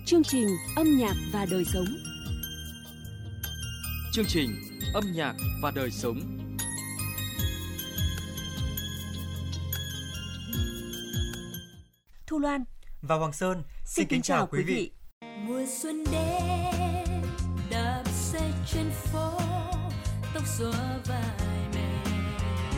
Chương trình Âm nhạc và đời sống. Chương trình Âm nhạc và đời sống. Thu Loan và Hoàng Sơn xin kính chào quý vị. Mùa xuân đến, đạp xe trên phố, tóc xõa vai mẹ.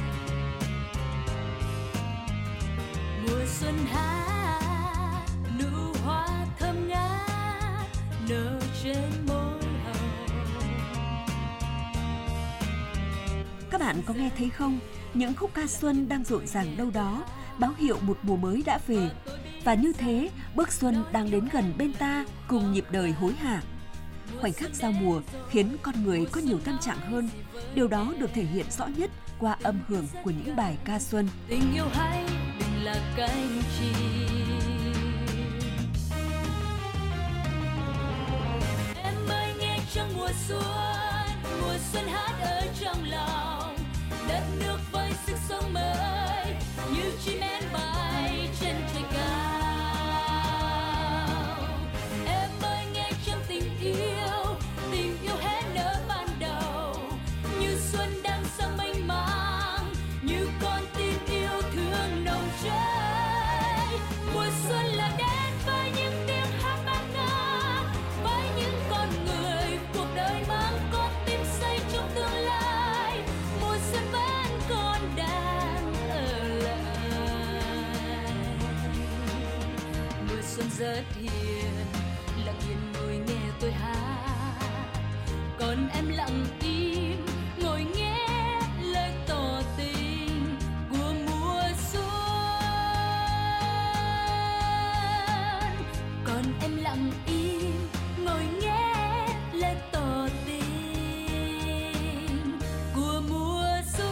Mùa xuân hát, nụ hoa thơm ngát nở trên môi hồng. Các bạn có nghe thấy không? Những khúc ca xuân đang rộn ràng đâu đó, báo hiệu một mùa mới đã về. Và như thế, bước xuân đang đến gần bên ta cùng nhịp đời hối hả. Khoảnh khắc giao mùa khiến con người có nhiều tâm trạng hơn. Điều đó được thể hiện rõ nhất qua âm hưởng của những bài ca xuân. Tình yêu hay đừng là cánh chim. Em ơi nghe trong mùa xuân hát ở trong lòng. Đất nước với sức sống mới, như chim én bay trên trời cao. Em ơi nghe trong tình yêu hé nở ban đầu. Như xuân đang dâng mênh mang, như con tim yêu thương nồng cháy. Mùa xuân là đến với những tiếng hát bát ngát, với những con người cuộc đời mang con tim xây trong tương lai. Mùa xuân vẫn còn đang ở lại. Mùa xuân rất hiền, lặng yên ngồi nghe tôi hát, còn em lặng im ngồi nghe lời tỏ tình của mùa xuân. Còn em lặng im ngồi nghe lời tỏ tình của mùa xuân.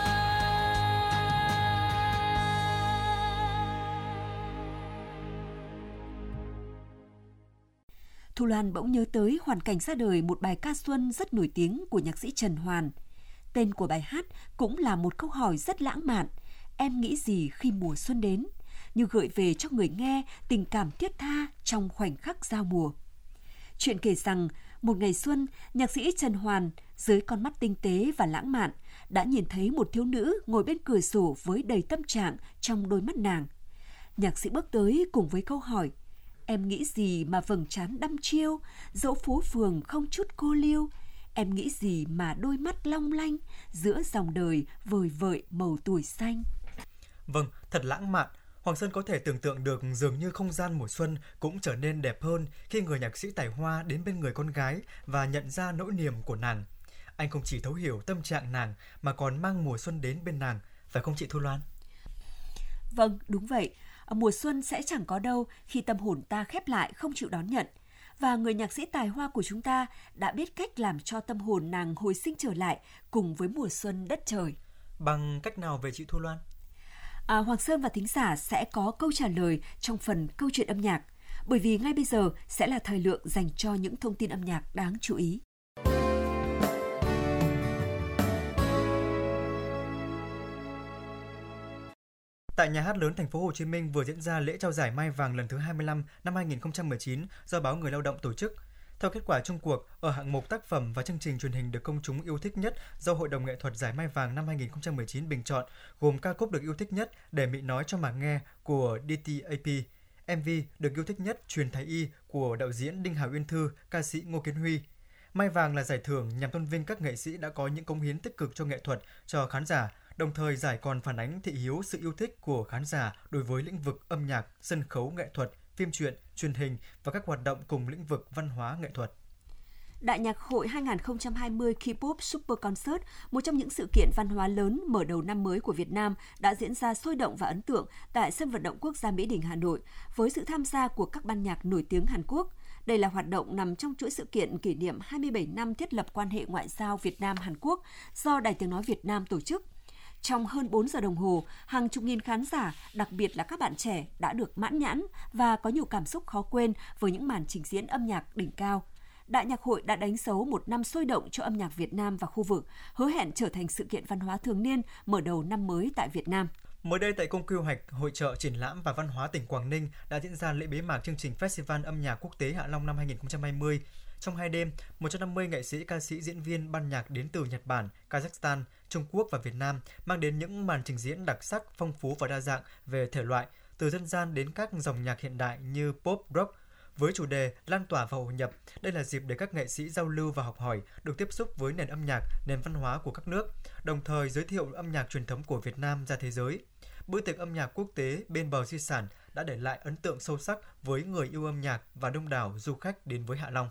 Thu Loan bỗng nhớ tới hoàn cảnh ra đời một bài ca xuân rất nổi tiếng của nhạc sĩ Trần Hoàn. Tên của bài hát cũng là một câu hỏi rất lãng mạn. Em nghĩ gì khi mùa xuân đến? Như gợi về cho người nghe tình cảm thiết tha trong khoảnh khắc giao mùa. Chuyện kể rằng, một ngày xuân, nhạc sĩ Trần Hoàn, dưới con mắt tinh tế và lãng mạn, đã nhìn thấy một thiếu nữ ngồi bên cửa sổ với đầy tâm trạng trong đôi mắt nàng. Nhạc sĩ bước tới cùng với câu hỏi: em nghĩ gì mà vầng trán đăm chiêu, dẫu phố phường không chút cô liêu? Em nghĩ gì mà đôi mắt long lanh, giữa dòng đời vời vợi màu tuổi xanh? Vâng, thật lãng mạn. Hoàng Sơn có thể tưởng tượng được dường như không gian mùa xuân cũng trở nên đẹp hơn khi người nhạc sĩ tài hoa đến bên người con gái và nhận ra nỗi niềm của nàng. Anh không chỉ thấu hiểu tâm trạng nàng mà còn mang mùa xuân đến bên nàng, phải không chị Thu Loan? Vâng, đúng vậy. Mùa xuân sẽ chẳng có đâu khi tâm hồn ta khép lại không chịu đón nhận. Và người nhạc sĩ tài hoa của chúng ta đã biết cách làm cho tâm hồn nàng hồi sinh trở lại cùng với mùa xuân đất trời. Bằng cách nào về chị Thu Loan? Hoàng Sơn và thính giả sẽ có câu trả lời trong phần câu chuyện âm nhạc. Bởi vì ngay bây giờ sẽ là thời lượng dành cho những thông tin âm nhạc đáng chú ý. Tại Nhà hát lớn Thành phố Hồ Chí Minh vừa diễn ra lễ trao giải Mai vàng lần thứ 25 năm 2019 do báo Người Lao động tổ chức. Theo kết quả chung cuộc, ở hạng mục tác phẩm và chương trình truyền hình được công chúng yêu thích nhất do Hội đồng nghệ thuật giải Mai vàng năm 2019 bình chọn, gồm ca khúc được yêu thích nhất Để Mị Nói Cho Mà Nghe của DTAP, MV được yêu thích nhất Truyền Thái Y của đạo diễn Đinh Hà Uyên Thư, ca sĩ Ngô Kiến Huy. Mai vàng là giải thưởng nhằm tôn vinh các nghệ sĩ đã có những cống hiến tích cực cho nghệ thuật, cho khán giả. Đồng thời giải còn phản ánh thị hiếu sự yêu thích của khán giả đối với lĩnh vực âm nhạc, sân khấu nghệ thuật, phim truyện, truyền hình và các hoạt động cùng lĩnh vực văn hóa nghệ thuật. Đại nhạc hội 2020 K-pop Super Concert, một trong những sự kiện văn hóa lớn mở đầu năm mới của Việt Nam, đã diễn ra sôi động và ấn tượng tại sân vận động quốc gia Mỹ Đình, Hà Nội, với sự tham gia của các ban nhạc nổi tiếng Hàn Quốc. Đây là hoạt động nằm trong chuỗi sự kiện kỷ niệm 27 năm thiết lập quan hệ ngoại giao Việt Nam-Hàn Quốc do Đài Tiếng Nói Việt Nam tổ chức. Trong hơn 4 giờ đồng hồ, hàng chục nghìn khán giả, đặc biệt là các bạn trẻ, đã được mãn nhãn và có nhiều cảm xúc khó quên với những màn trình diễn âm nhạc đỉnh cao. Đại nhạc hội đã đánh dấu một năm sôi động cho âm nhạc Việt Nam và khu vực, hứa hẹn trở thành sự kiện văn hóa thường niên mở đầu năm mới tại Việt Nam. Mới đây tại Cung Quy hoạch, Hội chợ Triển lãm và Văn hóa tỉnh Quảng Ninh đã diễn ra lễ bế mạc chương trình Festival âm nhạc quốc tế Hạ Long năm 2020. Trong 2 đêm, 150 nghệ sĩ, ca sĩ, diễn viên, ban nhạc đến từ Nhật Bản, Kazakhstan, Trung Quốc và Việt Nam mang đến những màn trình diễn đặc sắc, phong phú và đa dạng về thể loại, từ dân gian đến các dòng nhạc hiện đại như pop, rock. Với chủ đề lan tỏa và hội nhập, đây là dịp để các nghệ sĩ giao lưu và học hỏi, được tiếp xúc với nền âm nhạc, nền văn hóa của các nước, đồng thời giới thiệu âm nhạc truyền thống của Việt Nam ra thế giới. Bữa tiệc âm nhạc quốc tế bên bờ di sản đã để lại ấn tượng sâu sắc với người yêu âm nhạc và đông đảo du khách đến với Hạ Long.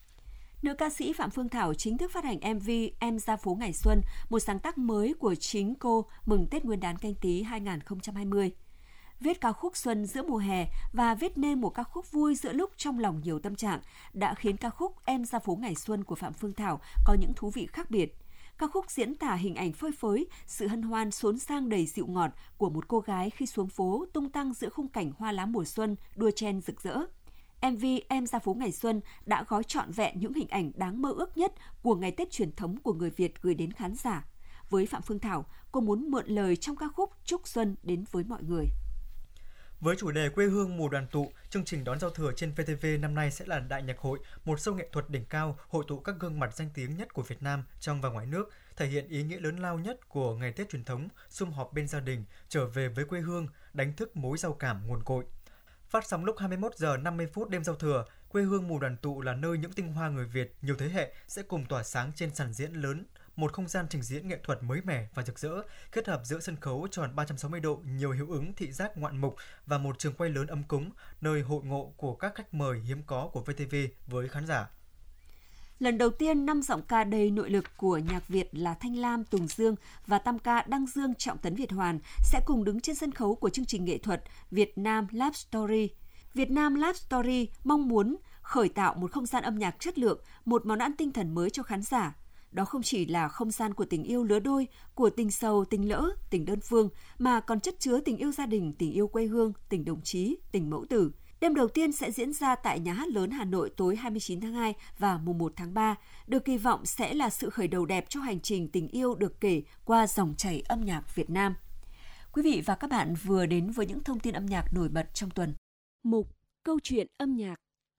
Nữ ca sĩ Phạm Phương Thảo chính thức phát hành MV Em ra phố ngày xuân, một sáng tác mới của chính cô mừng Tết Nguyên đán Canh Tý 2020. Viết ca khúc xuân giữa mùa hè và viết nên một ca khúc vui giữa lúc trong lòng nhiều tâm trạng đã khiến ca khúc Em ra phố ngày xuân của Phạm Phương Thảo có những thú vị khác biệt. Ca khúc diễn tả hình ảnh phơi phới, sự hân hoan xốn sang đầy dịu ngọt của một cô gái khi xuống phố tung tăng giữa khung cảnh hoa lá mùa xuân đua chen rực rỡ. MV Em ra phố ngày xuân đã gói trọn vẹn những hình ảnh đáng mơ ước nhất của ngày Tết truyền thống của người Việt gửi đến khán giả. Với Phạm Phương Thảo, cô muốn mượn lời trong ca khúc chúc xuân đến với mọi người. Với chủ đề quê hương mùa đoàn tụ, chương trình đón giao thừa trên VTV năm nay sẽ là Đại nhạc hội, một show nghệ thuật đỉnh cao hội tụ các gương mặt danh tiếng nhất của Việt Nam trong và ngoài nước, thể hiện ý nghĩa lớn lao nhất của ngày Tết truyền thống, sum họp bên gia đình, trở về với quê hương, đánh thức mối giao cảm nguồn cội. Phát sóng lúc 21 giờ 50 phút đêm giao thừa, quê hương mùa đoàn tụ là nơi những tinh hoa người Việt nhiều thế hệ sẽ cùng tỏa sáng trên sàn diễn lớn, một không gian trình diễn nghệ thuật mới mẻ và rực rỡ, kết hợp giữa sân khấu tròn 360 độ, nhiều hiệu ứng thị giác ngoạn mục và một trường quay lớn ấm cúng, nơi hội ngộ của các khách mời hiếm có của VTV với khán giả. Lần đầu tiên, 5 giọng ca đầy nội lực của nhạc Việt là Thanh Lam, Tùng Dương và tam ca Đăng Dương, Trọng Tấn, Việt Hoàn sẽ cùng đứng trên sân khấu của chương trình nghệ thuật Việt Nam Love Story. Việt Nam Love Story mong muốn khởi tạo một không gian âm nhạc chất lượng, một món ăn tinh thần mới cho khán giả. Đó không chỉ là không gian của tình yêu lứa đôi, của tình sầu, tình lỡ, tình đơn phương, mà còn chất chứa tình yêu gia đình, tình yêu quê hương, tình đồng chí, tình mẫu tử. Đêm đầu tiên sẽ diễn ra tại Nhà hát lớn Hà Nội tối 29 tháng 2 và mùng 1 tháng 3, được kỳ vọng sẽ là sự khởi đầu đẹp cho hành trình tình yêu được kể qua dòng chảy âm nhạc Việt Nam. Quý vị và các bạn vừa đến với những thông tin âm nhạc nổi bật trong tuần. Mục Câu chuyện âm nhạc.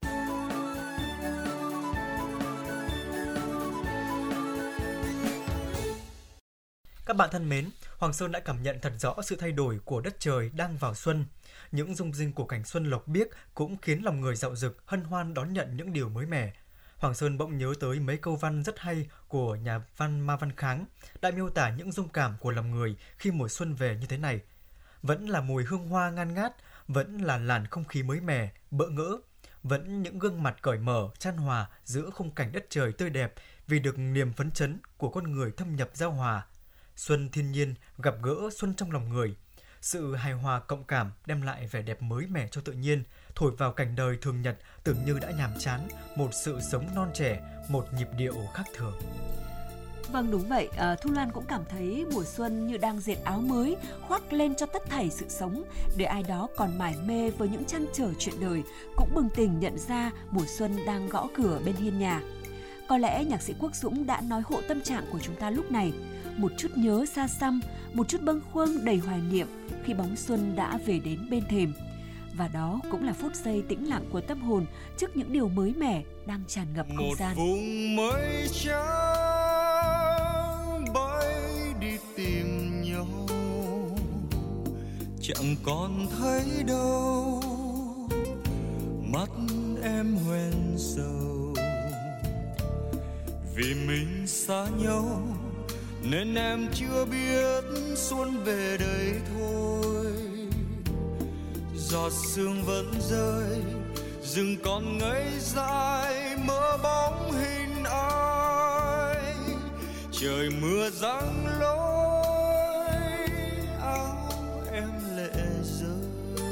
Các bạn thân mến, Hoàng Sơn đã cảm nhận thật rõ sự thay đổi của đất trời đang vào xuân. Những rung rinh của cảnh xuân lộc biếc cũng khiến lòng người dạo dực, hân hoan đón nhận những điều mới mẻ. Hoàng Sơn bỗng nhớ tới mấy câu văn rất hay của nhà văn Ma Văn Kháng, đã miêu tả những rung cảm của lòng người khi mùa xuân về như thế này. Vẫn là mùi hương hoa ngan ngát, vẫn là làn không khí mới mẻ, bỡ ngỡ, vẫn những gương mặt cởi mở, chan hòa giữa khung cảnh đất trời tươi đẹp vì được niềm phấn chấn của con người thâm nhập giao hòa. Xuân thiên nhiên gặp gỡ xuân trong lòng người. Sự hài hòa cộng cảm đem lại vẻ đẹp mới mẻ cho tự nhiên, thổi vào cảnh đời thường nhật tưởng như đã nhàm chán, một sự sống non trẻ, một nhịp điệu khác thường. Vâng, đúng vậy, Thu Loan cũng cảm thấy mùa xuân như đang dệt áo mới, khoác lên cho tất thảy sự sống, để ai đó còn mải mê với những trăn trở chuyện đời, cũng bừng tỉnh nhận ra mùa xuân đang gõ cửa bên hiên nhà. Có lẽ nhạc sĩ Quốc Dũng đã nói hộ tâm trạng của chúng ta lúc này, một chút nhớ xa xăm, một chút bâng khuâng đầy hoài niệm khi bóng xuân đã về đến bên thềm. Và đó cũng là phút giây tĩnh lặng của tâm hồn trước những điều mới mẻ đang tràn ngập không gian. Một vùng mây trắng bay đi tìm nhau, chẳng còn thấy đâu mắt em hoen sầu. Vì mình xa nhau nên em chưa biết xuân về đây thôi. Giọt sương vẫn rơi, rừng còn ngây dại mơ bóng hình ai. Trời mưa giăng lối áo em lệ rơi,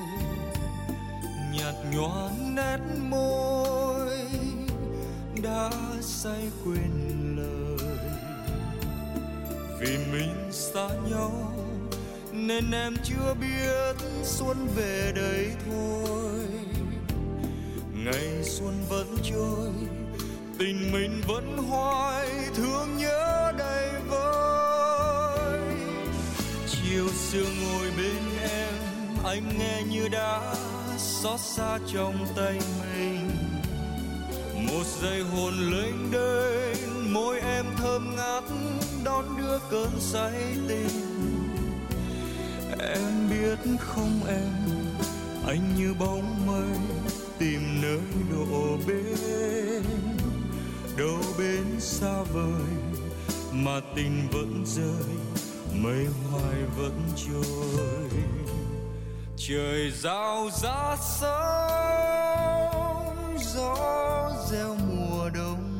nhạt nhòa nét môi đã say quên lời. Vì mình xa nhau nên em chưa biết xuân về đây thôi. Ngày xuân vẫn trôi, tình mình vẫn hoài, thương nhớ đầy vơi. chiều sương ngồi bên em, anh nghe như đã xót xa trong tay mình. Một giây hồn lênh đênh, môi em thơm ngát đón đưa cơn say tình. Em biết không em, anh như bóng mây tìm nơi đổ bên. Đâu bên xa vời mà tình vẫn rơi, mây hoài vẫn trôi. Trời rao rát sóng, gió reo mùa đông,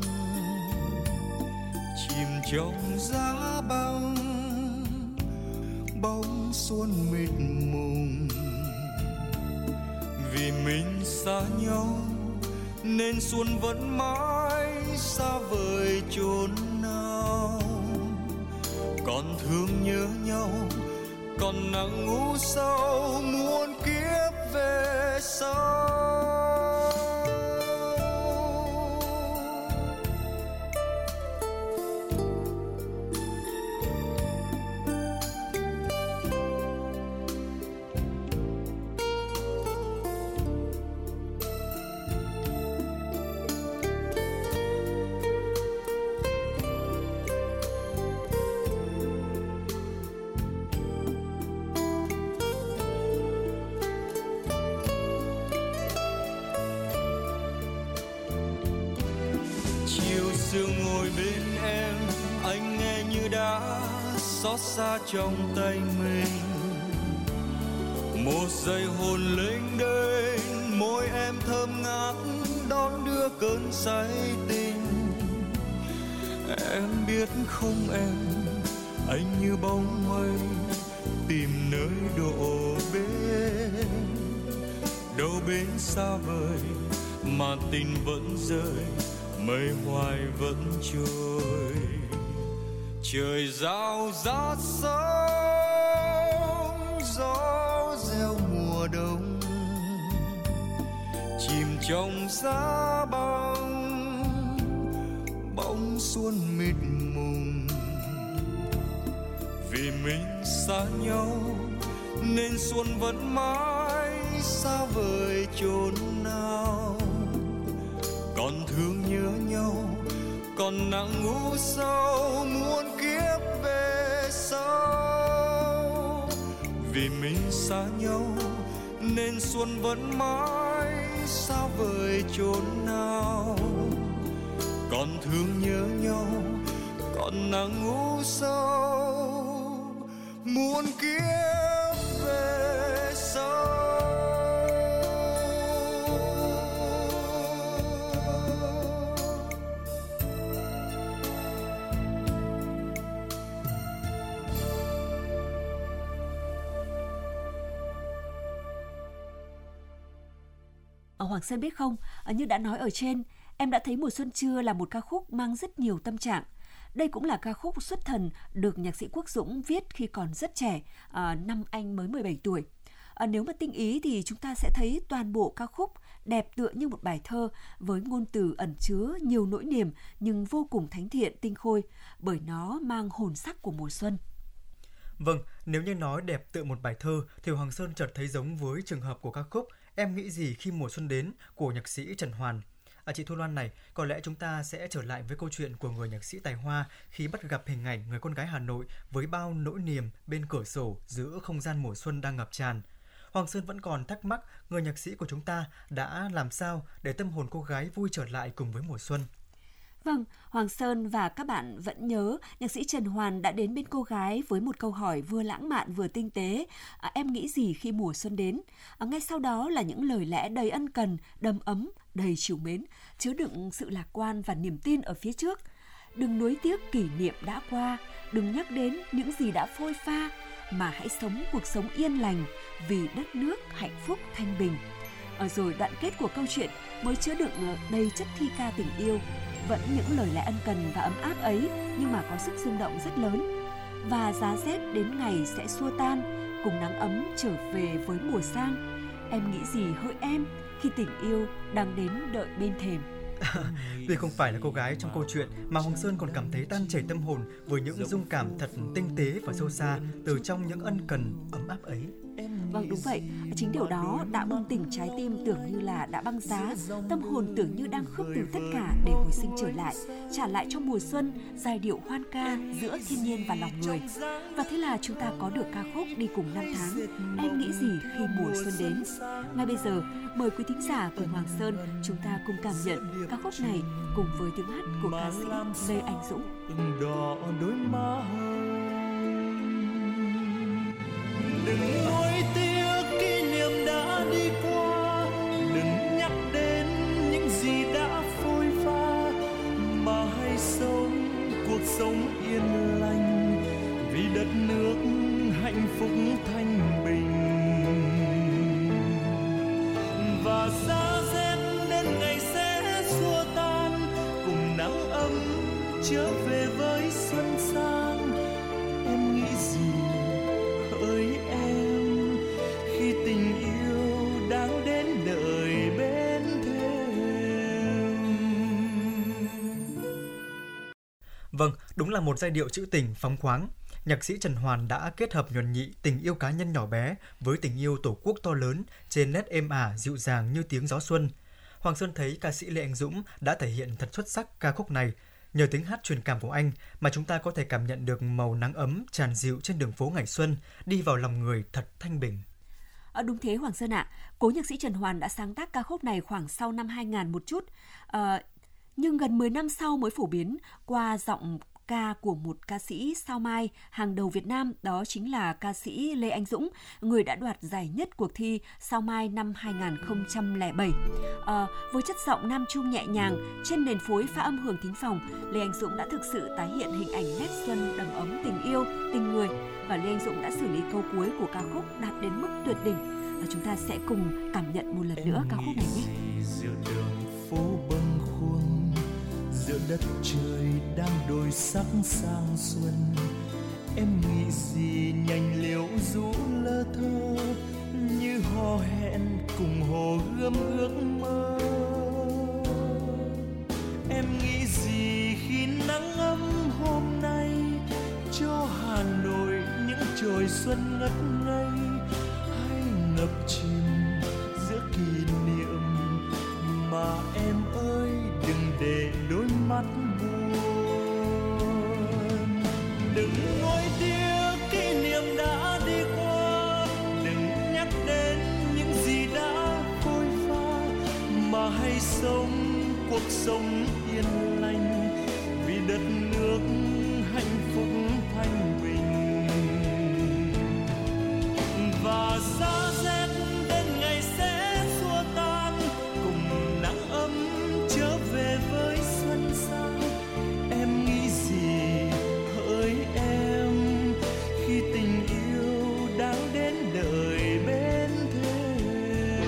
chìm trong giá băng, bóng xuân mịt mùng. Vì mình xa nhau nên xuân vẫn mãi xa vời chốn nào. Còn thương nhớ nhau, còn nắng u sâu muôn kiếp về sau. Sương ngồi bên em, anh nghe như đã xót xa trong tay mình. Một giây hồn lênh đênh, môi em thơm ngát đón đưa cơn say tình. Em biết không em, anh như bóng mây tìm nơi đổ bên. Đâu bên xa vời mà tình vẫn rơi, mây hoài vẫn trôi. Trời rao rát sóng, gió reo mùa đông, chìm trong giá băng, bóng xuân mịt mùng. Vì mình xa nhau nên xuân vẫn mãi xa vời chốn nào. Còn thương nhớ nhau, còn nặng u sâu muôn kiếp về sau. Vì mình xa nhau nên xuân vẫn mãi xa vời chốn nào. Còn thương nhớ nhau, còn nặng u sâu muôn kiếp về sau. Hoàng Sơn biết không, như đã nói ở trên, em đã thấy Mùa Xuân Chưa là một ca khúc mang rất nhiều tâm trạng. Đây cũng là ca khúc xuất thần được nhạc sĩ Quốc Dũng viết khi còn rất trẻ, năm anh mới 17 tuổi. Nếu mà tinh ý thì chúng ta sẽ thấy toàn bộ ca khúc đẹp tựa như một bài thơ với ngôn từ ẩn chứa nhiều nỗi niềm nhưng vô cùng thánh thiện, tinh khôi bởi nó mang hồn sắc của mùa xuân. Vâng, nếu như nói đẹp tựa một bài thơ thì Hoàng Sơn chợt thấy giống với trường hợp của ca khúc Em nghĩ gì khi mùa xuân đến của nhạc sĩ Trần Hoàn. Chị Thu Loan này, có lẽ chúng ta sẽ trở lại với câu chuyện của người nhạc sĩ tài hoa khi bắt gặp hình ảnh người con gái Hà Nội với bao nỗi niềm bên cửa sổ giữa không gian mùa xuân đang ngập tràn. Hoàng Sơn vẫn còn thắc mắc người nhạc sĩ của chúng ta đã làm sao để tâm hồn cô gái vui trở lại cùng với mùa xuân. Vâng, Hoàng Sơn và các bạn vẫn nhớ nhạc sĩ Trần Hoàn đã đến bên cô gái với một câu hỏi vừa lãng mạn vừa tinh tế. Em nghĩ gì khi mùa xuân đến? Ngay sau đó là những lời lẽ đầy ân cần, đầm ấm, đầy trìu mến, chứa đựng sự lạc quan và niềm tin ở phía trước. Đừng nuối tiếc kỷ niệm đã qua, đừng nhắc đến những gì đã phôi pha, mà hãy sống cuộc sống yên lành vì đất nước hạnh phúc thanh bình. Rồi đoạn kết của câu chuyện mới chứa đựng đầy chất thi ca tình yêu. Vẫn những lời lẽ ân cần và ấm áp ấy nhưng mà có sức rung động rất lớn. Và giá rét đến ngày sẽ xua tan, cùng nắng ấm trở về với mùa sang. Em nghĩ gì hỡi em khi tình yêu đang đến đợi bên thềm. Tuy không phải là cô gái trong câu chuyện mà Hoàng Sơn còn cảm thấy tan chảy tâm hồn với những dung cảm thật tinh tế và sâu xa từ trong những ân cần ấm áp ấy. Vâng, đúng vậy. Chính điều đó đã bừng tỉnh trái tim tưởng như là đã băng giá, tâm hồn tưởng như đang khước từ tất cả để hồi sinh trở lại, trả lại cho mùa xuân giai điệu hoan ca giữa thiên nhiên và lòng người. Và thế là chúng ta có được ca khúc Đi cùng năm tháng, Em nghĩ gì khi mùa xuân đến. Ngay bây giờ, mời quý thính giả cùng Hoàng Sơn chúng ta cùng cảm nhận ca khúc này cùng với tiếng hát của ca sĩ Lê Anh Dũng. Đỏ đôi má đừng nuối tiếc kỷ niệm đã đi qua, đừng nhắc đến những gì đã phôi pha, mà hãy sống cuộc sống yên lành vì đất nước hạnh phúc thanh bình. Và giá rét đến ngày sẽ xua tan, cùng nắng ấm trở về với xuân sang. Em nghĩ gì hỡi em khi tình yêu đang đến đời bên thêm. Vâng, đúng là một giai điệu trữ tình phóng khoáng. Nhạc sĩ Trần Hoàn đã kết hợp nhuần nhị tình yêu cá nhân nhỏ bé với tình yêu tổ quốc to lớn trên nét êm ả dịu dàng như tiếng gió xuân. Hoàng Sơn thấy ca sĩ Lê Anh Dũng đã thể hiện thật xuất sắc ca khúc này. Nhờ tiếng hát truyền cảm của anh mà chúng ta có thể cảm nhận được màu nắng ấm tràn dịu trên đường phố ngày xuân, đi vào lòng người thật thanh bình. Đúng thế Hoàng Sơn ạ. Cố nhạc sĩ Trần Hoàn đã sáng tác ca khúc này khoảng sau năm 2000 một chút, nhưng gần 10 năm sau mới phổ biến qua giọng ca của một ca sĩ sao mai hàng đầu Việt Nam, đó chính là ca sĩ Lê Anh Dũng, người đã đoạt giải nhất cuộc thi sao mai năm 2007. Với chất giọng nam trung nhẹ nhàng trên nền phối pha âm hưởng thính phòng, Lê Anh Dũng đã thực sự tái hiện hình ảnh nét xuân đầm ấm tình yêu, tình người, và Lê Anh Dũng đã xử lý câu cuối của ca khúc đạt đến mức tuyệt đỉnh. Chúng ta sẽ cùng cảm nhận một lần nữa ca khúc này nhé. Giữa đường phố bâng khuâng, giữa đất trời đang đổi sắc sang xuân, em nghĩ gì nhành liễu rũ lơ thơ như hò hẹn cùng hồ gươm ước mơ. Em nghĩ gì khi nắng ấm hôm nay cho Hà Nội những chồi xuân ngất ngây, hay ngập chìm giữa kỷ niệm mà em ơi đừng để đôi mắt buồn. Đừng nuối tiếc kỷ niệm đã đi qua, đừng nhắc đến những gì đã phôi pha, mà hãy sống cuộc sống yên lành vì đất nước hạnh phúc thanh bình. Và giá rét đến ngày sẽ xua tan, cùng nắng ấm trở về với xuân sang. Em nghĩ gì hỡi em khi tình yêu đang đến đời bên thêm.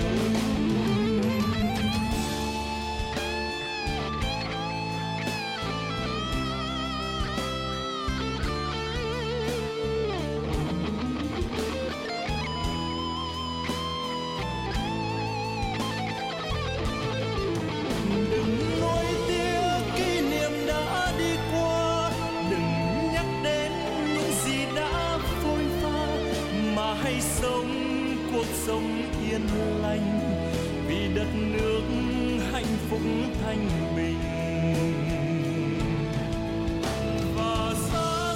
Đừng nuối tiếc kỷ niệm đã đi qua, đừng nhắc đến những gì đã phôi pha, mà hãy sống cuộc sống yên lành vì đất nước hạnh phúc thanh bình. Và giá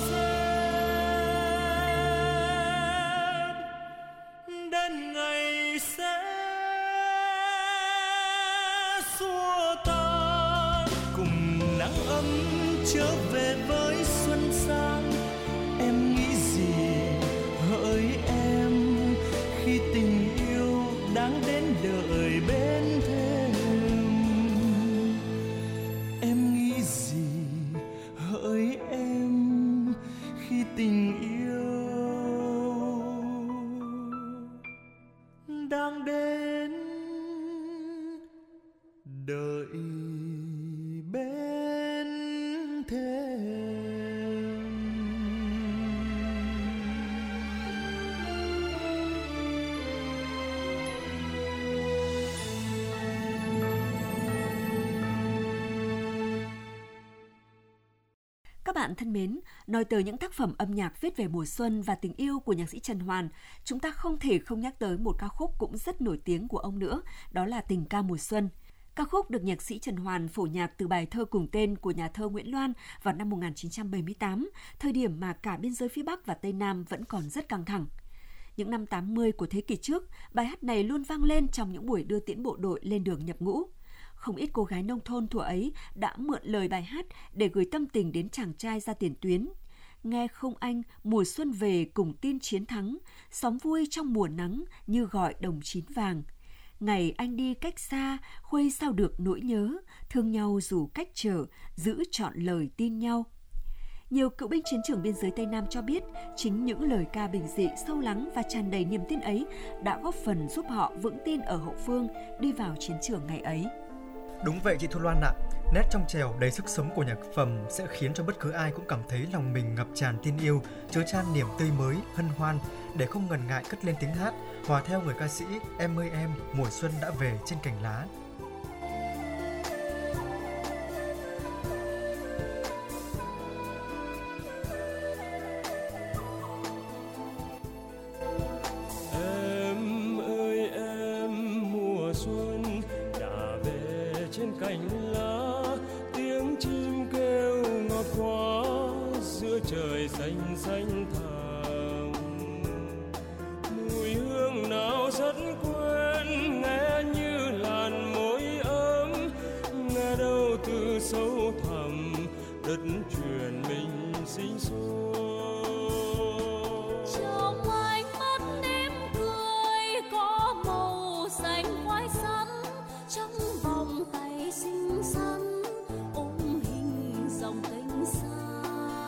rét đến ngày sẽ xua tan, cùng nắng ấm trở về với xuân sang. Em nghĩ gì hỡi em khi tình yêu đang đến đời bên thêm. Em nghĩ gì hỡi em khi tình yêu đang đến đợi bên thêm. bạn thân mến, nói tới những tác phẩm âm nhạc viết về mùa xuân và tình yêu của nhạc sĩ Trần Hoàn, chúng ta không thể không nhắc tới một ca khúc cũng rất nổi tiếng của ông nữa, đó là Tình ca mùa xuân. Ca khúc được nhạc sĩ Trần Hoàn phổ nhạc từ bài thơ cùng tên của nhà thơ Nguyễn Loan vào năm 1978, thời điểm mà cả biên giới phía Bắc và Tây Nam vẫn còn rất căng thẳng. Những năm 80 của thế kỷ trước, bài hát này luôn vang lên trong những buổi đưa tiễn bộ đội lên đường nhập ngũ. Không ít cô gái nông thôn thuở ấy đã mượn lời bài hát để gửi tâm tình đến chàng trai ra tiền tuyến. Nghe không anh, mùa xuân về cùng tin chiến thắng, xóm vui trong mùa nắng như gọi đồng chín vàng. Ngày anh đi cách xa, khuây sao được nỗi nhớ, thương nhau dù cách trở, giữ trọn lời tin nhau. Nhiều cựu binh chiến trường biên giới Tây Nam cho biết, chính những lời ca bình dị, sâu lắng và tràn đầy niềm tin ấy đã góp phần giúp họ vững tin ở hậu phương đi vào chiến trường ngày ấy. Đúng vậy chị Thu Loan ạ, nét trong trẻo đầy sức sống của nhạc phẩm sẽ khiến cho bất cứ ai cũng cảm thấy lòng mình ngập tràn tin yêu, chứa chan niềm tươi mới, hân hoan, để không ngần ngại cất lên tiếng hát, hòa theo người ca sĩ Em ơi em, mùa xuân đã về trên cành lá. Em ơi em, mùa xuân đã về trên cành lá, tiếng chim kêu ngọt quá giữa trời xanh xanh thẳm. Mùi hương nào rất quen, nghe như làn môi ấm, nghe đâu từ sâu thẳm đất truyền mình sinh sôi. Trong ánh mắt em cười có màu xanh khoai sắn, trong vòng tay xinh xắn ôm hình dòng kênh xa.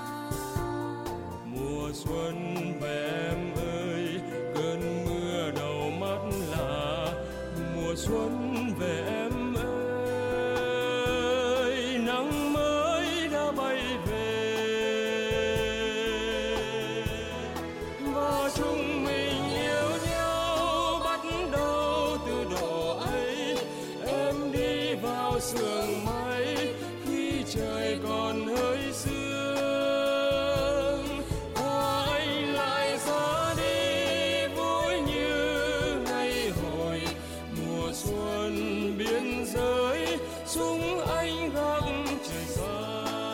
Mùa xuân về em ơi, cơn mưa đầu mắt là mùa xuân về em ơi, nắng mới đã bay về và chúng mình yêu nhau bắt đầu từ độ ấy. Em đi vào sương mây khi trời còn hơi sương, và anh lại ra đi vui như ngày hồi. Mùa xuân biên giới súng anh gác trời xa.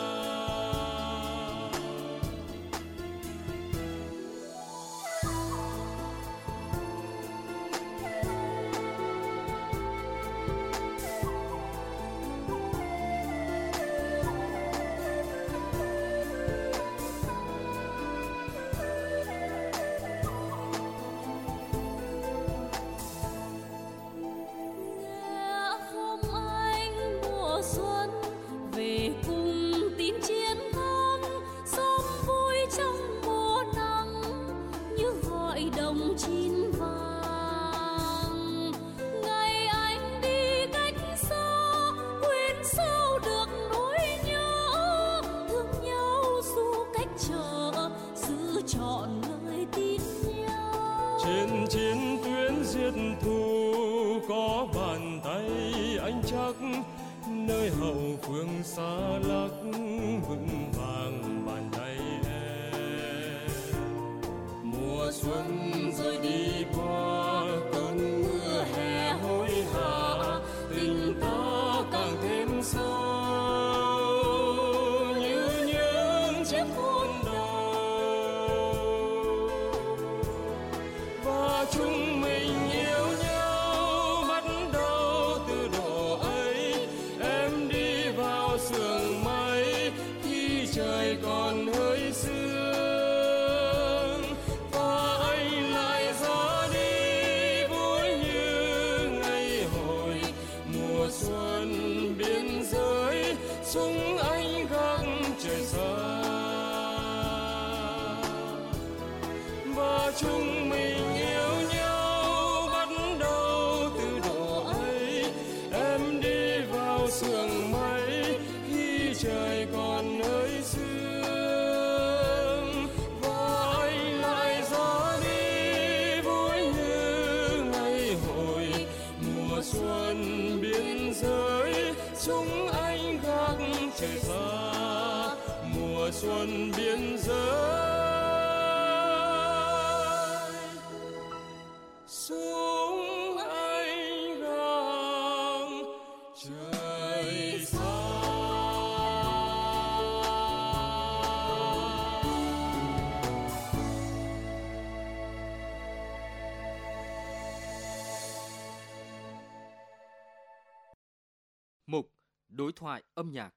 Nghe không anh, mùa xuân về cùng tin chiến thắng, xóm vui trong mùa nắng như gọi đồng chín vàng. Ngày anh đi cách xa, quên sao được nỗi nhớ, thương nhau dù cách trở, giữ trọn lời tin nhau. Trên chiến tuyến diệt thù có bàn tay anh chắc, nơi hậu phương xa lắc vững vàng bàn tay em. Mùa xuân rồi đi qua cơn mưa hè hối hả, tình ta càng thêm sâu như những chiếc hôn đầu. Và chúng mình yêu nhau bắt đầu từ độ ấy. Em đi vào sương mây khi trời còn hơi sương, và anh lại ra đi vui như ngày hồi. Mùa xuân biên giới súng anh gác trời xa, và chúng mình yêu nhau bắt đầu từ độ ấy. Em đi vào sương mây khi trời còn hơi sương, và anh lại ra đi vui như ngày hồi. Mùa xuân biên giới súng anh gác trời xa, mùa xuân Đối thoại âm nhạc.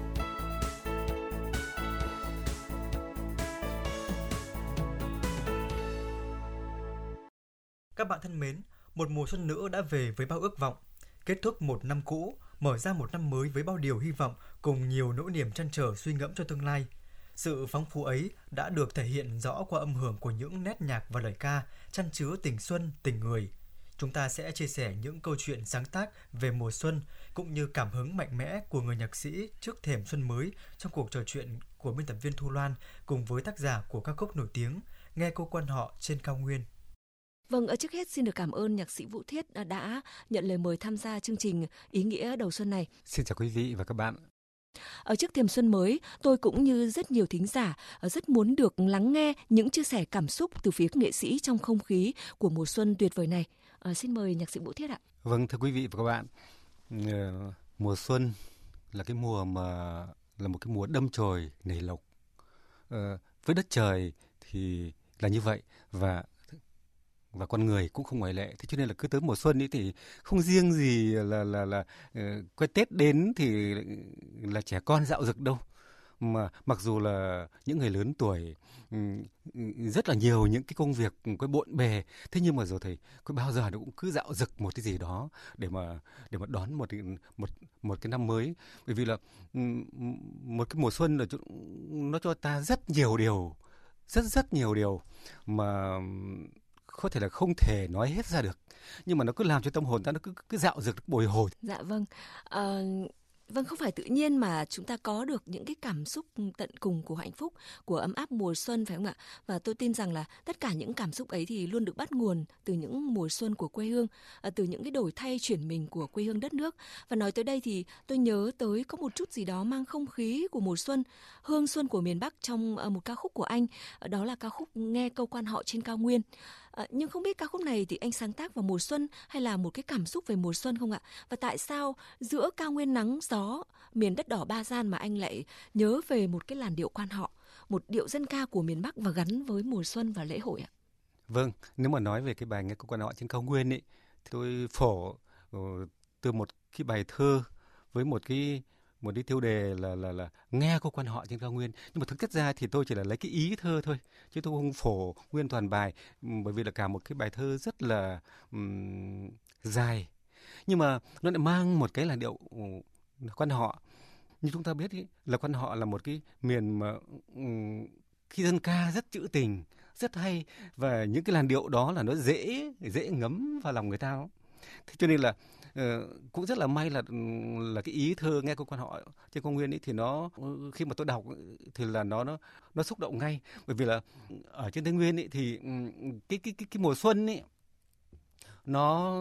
Các bạn thân mến, một mùa xuân nữa đã về với bao ước vọng. Kết thúc một năm cũ, mở ra một năm mới với bao điều hy vọng cùng nhiều nỗi niềm trăn trở suy ngẫm cho tương lai. Sự phong phú ấy đã được thể hiện rõ qua âm hưởng của những nét nhạc và lời ca chan chứa tình xuân, tình người. Chúng ta sẽ chia sẻ những câu chuyện sáng tác về mùa xuân cũng như cảm hứng mạnh mẽ của người nhạc sĩ trước thềm xuân mới trong cuộc trò chuyện của biên tập viên Thu Loan cùng với tác giả của ca khúc nổi tiếng Nghe Cô Quan Họ Trên Cao Nguyên. Vâng, trước hết xin được cảm ơn nhạc sĩ Vũ Thiết đã nhận lời mời tham gia chương trình ý nghĩa đầu xuân này. Xin chào quý vị và các bạn. Ở trước thềm xuân mới, tôi cũng như rất nhiều thính giả rất muốn được lắng nghe những chia sẻ cảm xúc từ phía nghệ sĩ trong không khí của mùa xuân tuyệt vời này. Xin mời nhạc sĩ Vũ Thiết ạ. Vâng, thưa quý vị và các bạn, mùa xuân là cái mùa mà là một cái mùa đâm chồi nảy lộc. Với đất trời thì là như vậy và con người cũng không ngoại lệ. Thế cho nên là cứ tới mùa xuân ấy thì không riêng gì là quay Tết đến thì là trẻ con dạo dực đâu, mà mặc dù là những người lớn tuổi rất là nhiều những cái công việc cái bộn bề, thế nhưng mà rồi thì có bao giờ nó cũng cứ dạo dực một cái gì đó để mà đón một cái năm mới. Bởi vì là một cái mùa xuân là nó cho ta rất nhiều điều, rất nhiều điều mà có thể là không thể nói hết ra được, nhưng mà nó cứ làm cho tâm hồn ta nó cứ dạo dực, bồi hồi. Dạ vâng. Vâng, không phải tự nhiên mà chúng ta có được những cái cảm xúc tận cùng của hạnh phúc, của ấm áp mùa xuân, phải không ạ? Và tôi tin rằng là tất cả những cảm xúc ấy thì luôn được bắt nguồn từ những mùa xuân của quê hương, từ những cái đổi thay chuyển mình của quê hương đất nước. Và nói tới đây thì tôi nhớ tới có một chút gì đó mang không khí của mùa xuân, hương xuân của miền Bắc trong một ca khúc của anh, đó là ca khúc Nghe Câu Quan Họ Trên Cao Nguyên. Nhưng không biết ca khúc này thì anh sáng tác vào mùa xuân hay là một cái cảm xúc về mùa xuân không ạ? Và tại sao giữa cao nguyên nắng gió, miền đất đỏ Ba Gian mà anh lại nhớ về một cái làn điệu quan họ, một điệu dân ca của miền Bắc và gắn với mùa xuân và lễ hội ạ? Vâng, nếu mà nói về cái bài Nghe Câu Quan Họ Trên Cao Nguyên ấy, thì tôi phổ từ một cái bài thơ với một cái tiêu đề là nghe câu quan họ trên cao nguyên, nhưng mà thực chất ra thì tôi chỉ là lấy cái ý thơ thôi, chứ tôi không phổ nguyên toàn bài, bởi vì là cả một cái bài thơ rất là dài, nhưng mà nó lại mang một cái làn điệu quan họ. Như chúng ta biết ý, là quan họ là một cái miền mà khi dân ca rất trữ tình, rất hay, và những cái làn điệu đó là nó dễ ngấm vào lòng người ta. Thế cho nên là cũng rất là may là cái ý thơ Nghe Câu Quan Họ Trên Cao Nguyên ấy thì nó khi mà tôi đọc thì là nó xúc động ngay, bởi vì là ở trên Tây Nguyên ấy thì cái mùa xuân ấy nó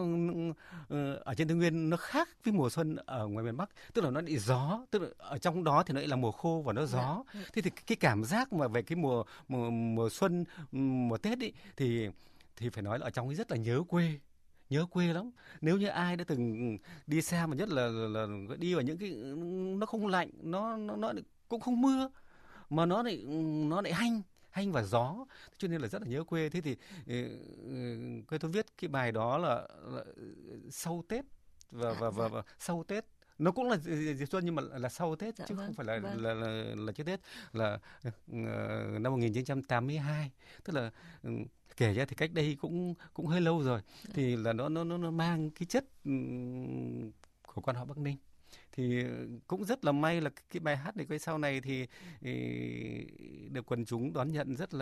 ở trên Tây Nguyên nó khác với mùa xuân ở ngoài miền Bắc, tức là nó lại gió, tức là ở trong đó thì nó lại là mùa khô và nó gió. Thế thì cái cảm giác mà về cái mùa xuân, mùa Tết ấy thì phải nói là ở trong ấy rất là nhớ quê lắm. Nếu như ai đã từng đi xa, mà nhất là đi vào những cái nó không lạnh, nó cũng không mưa, mà nó lại hanh và gió, cho nên là rất là nhớ quê. Thế thì tôi viết cái bài đó là sau Tết và sau Tết nó cũng là dịp xuân, nhưng mà là sau Tết, chứ không phải là trước Tết, là năm 1982, tức là kể ra thì cách đây cũng hơi lâu rồi. Thì là nó mang cái chất của quan họ Bắc Ninh. Thì cũng rất là may là cái bài hát này cái sau này thì được quần chúng đón nhận rất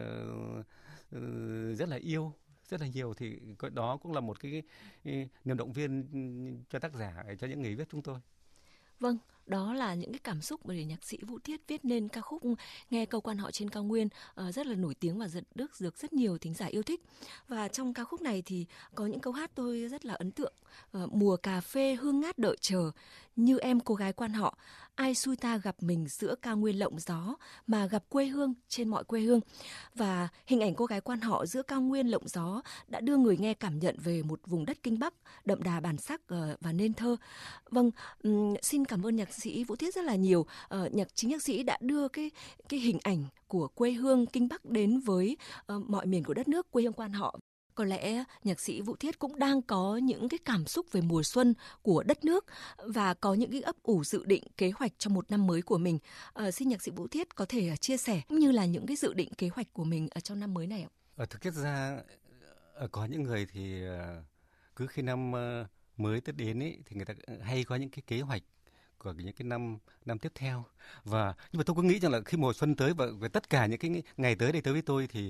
là yêu, rất là nhiều. Thì đó cũng là một cái niềm động viên cho tác giả, cho những người viết chúng tôi. Vâng, đó là những cái cảm xúc để nhạc sĩ Vũ Thiết viết nên ca khúc Nghe Câu Quan Họ Trên Cao Nguyên, rất là nổi tiếng và được rất nhiều thính giả yêu thích. Và trong ca khúc này thì có những câu hát tôi rất là ấn tượng. Mùa cà phê hương ngát đợi chờ, như em cô gái quan họ, ai xui ta gặp mình giữa cao nguyên lộng gió, mà gặp quê hương trên mọi quê hương. Và hình ảnh cô gái quan họ giữa cao nguyên lộng gió đã đưa người nghe cảm nhận về một vùng đất Kinh Bắc đậm đà bản sắc và nên thơ. Vâng, xin cảm ơn nhạc sĩ Vũ Thiết rất là nhiều. Chính nhạc sĩ đã đưa cái hình ảnh của quê hương Kinh Bắc đến với mọi miền của đất nước, quê hương quan họ. Có lẽ nhạc sĩ Vũ Thiết cũng đang có những cái cảm xúc về mùa xuân của đất nước và có những cái ấp ủ dự định kế hoạch cho một năm mới của mình. Xin nhạc sĩ Vũ Thiết có thể chia sẻ cũng như là những cái dự định kế hoạch của mình ở trong năm mới này ạ? Thực chất ra có những người thì cứ khi năm mới Tết đến ấy, thì người ta hay có những cái kế hoạch của những cái năm tiếp theo. Nhưng mà tôi cứ nghĩ rằng là khi mùa xuân tới và tất cả những cái ngày tới đây tới với tôi thì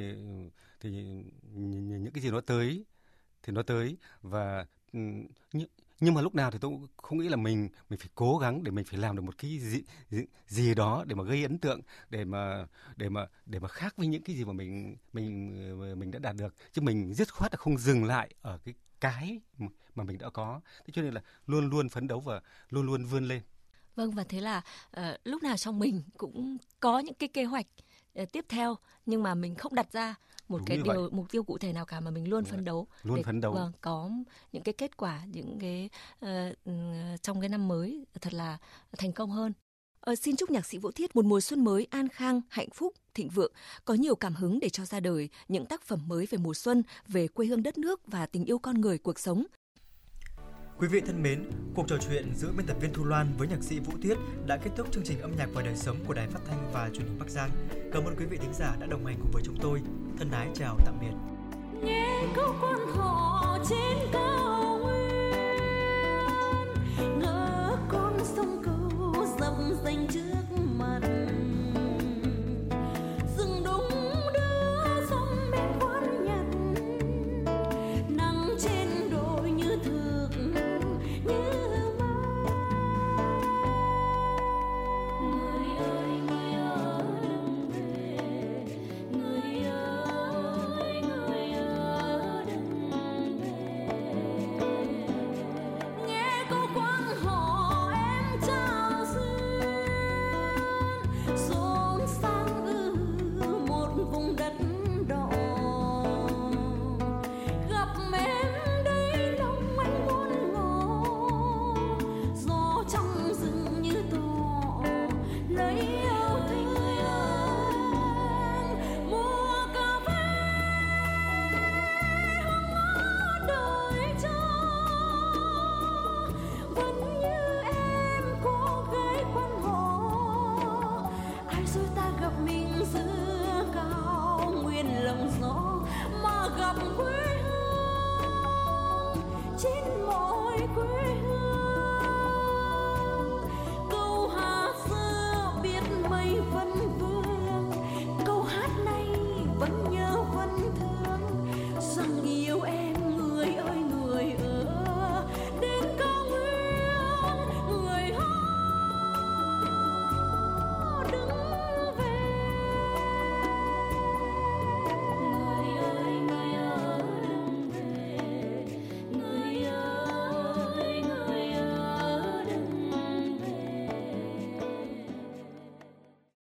những cái gì nó tới thì nó tới, và nhưng mà lúc nào thì tôi cũng không nghĩ là mình phải cố gắng để mình phải làm được một cái gì đó để mà gây ấn tượng, để mà khác với những cái gì mà mình đã đạt được, chứ mình dứt khoát là không dừng lại ở cái mà mình đã có. Thế cho nên là luôn luôn phấn đấu và luôn luôn vươn lên. Vâng, và thế là lúc nào trong mình cũng có những cái kế hoạch tiếp theo, nhưng mà mình không đặt ra một cái mục tiêu cụ thể nào cả, mà mình luôn phấn đấu. Vâng, có những cái kết quả, những cái trong cái năm mới thật là thành công hơn. Xin chúc nhạc sĩ Vũ Thiết một mùa xuân mới an khang, hạnh phúc, thịnh vượng, có nhiều cảm hứng để cho ra đời những tác phẩm mới về mùa xuân, về quê hương đất nước và tình yêu con người, cuộc sống. Quý vị thân mến, cuộc trò chuyện giữa biên tập viên Thu Loan với nhạc sĩ Vũ Thiết đã kết thúc chương trình Âm nhạc và đời sống của Đài Phát thanh và Truyền hình Bắc Giang. Cảm ơn quý vị thính giả đã đồng hành cùng với chúng tôi. Thân ái chào tạm biệt.